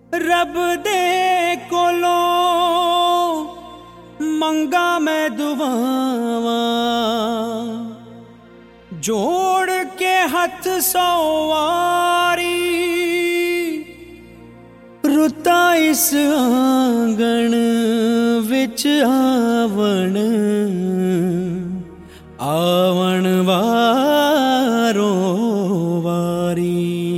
रब दे कोलो मंगा मैं दुआवां, जोड़ के हथ सवारी रुता इस आंगन विच आवण आवण वारो वारी।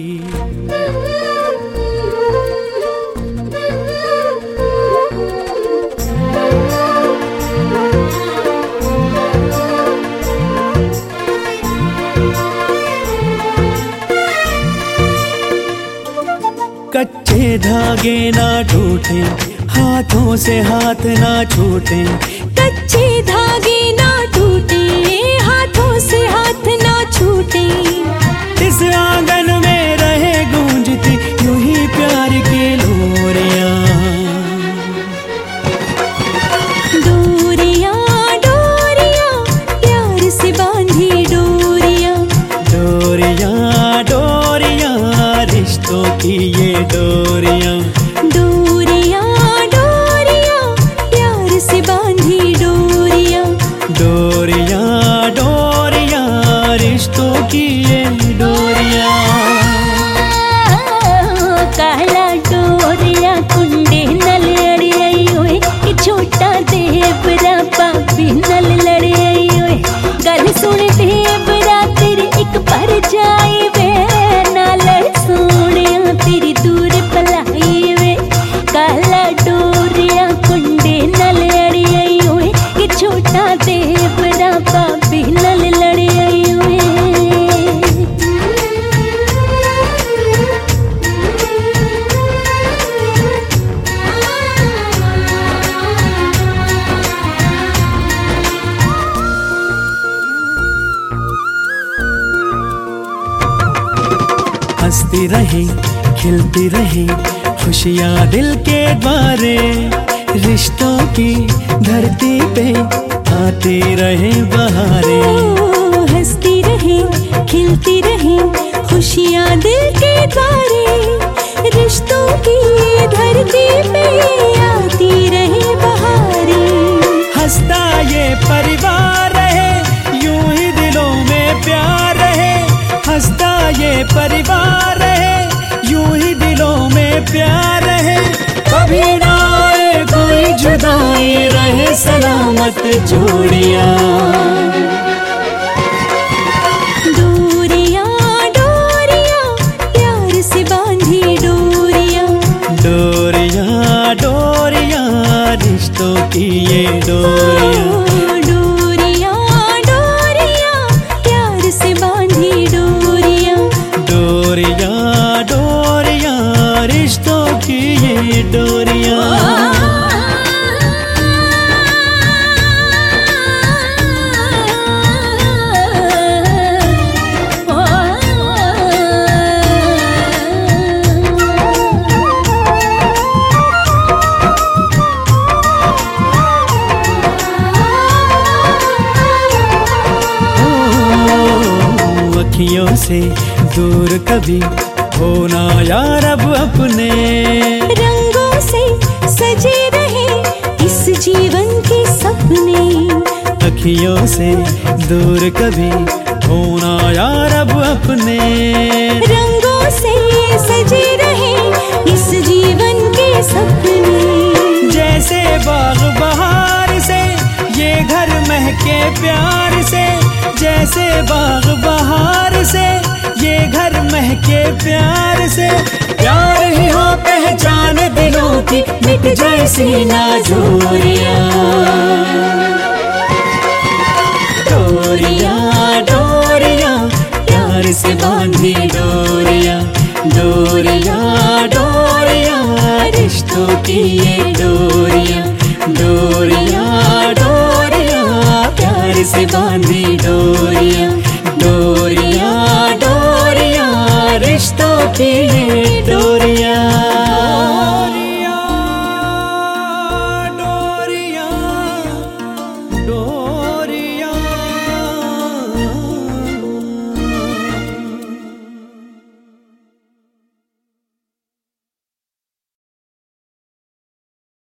कच्चे धागे ना टूटे, हाथों से हाथ ना छूटे। कच्चे धागे ना टूटे, हाथों से हाथ ना छूटे। इस आंगन में रहे गूंजती यूं ही प्यार की लोरियां। डोरियां डोरियां प्यार से बांधी डोरियां। डोरियां डोरियां रिश्तों की ये डोरियां। डोरियां डोरियां प्यार से बांधी डोरियां। डोरियां डोरियां रिश्तों की ये डोरियां। काला डोरिया कुंडे नल अड़ी आई ओए, कि छोटा देवरा पापी नल लड़ी आई ओए। गल सुन देवरा तेरी एक पर जाए वे, नाल सोनिया तेरी दूर पलाई वे। काला डोरिया कुंडे नल अड़ी आई ओए, कि छोटा देवरा पापी नल लड़ी आई ओए। हंसती रहे खिलती रहे खुशियाँ दिल के द्वारे। रिश्तों की धरती पे आती रहे बहारें। हंसती रहे खिलती रहे खुशियाँ दिल के द्वारे। रिश्तों की धरती पे आती रहे बहारें। हंसता ये परिवार रहे, यूं ही दिलों में प्यार रहे। हंसता ये परिवार रहे, यूं ही दिलों में प्यार रहे। कभी ना आए कोई जुदाई, रहे सलामत जोड़ियां। डोरियां डोरियां प्यार से बांधी डोरियां। डोरियां डोरियां रिश्तों की ये डोरियां। डोरियां डोरियां प्यार से बांधी डोरियां। डोरियां डोरियां रिश्तों की ये डोरियां। अखियों से दूर कभी होना यार अब अपने। रंगों से सजे रहे इस जीवन के सपने। अखियों से दूर कभी होना यार अब अपने। रंगों से सजे रहे इस जीवन के सपने। जैसे बाग बहार से ये घर महके प्यार से। जैसे बाग बहार से ये घर महके प्यार से। प्यार ही हो पहचान दिलों की, मिट जाए सीना जोरियां। डोरियां डोरियां प्यार से बांधी डोरियां। डोरियां डोरियां रिश्तों की ये डोरियां। डोरियां डोरियां प्यार से बांधी डोरियां। डोरियां डोरियां रिश्तों की ये डोरियां।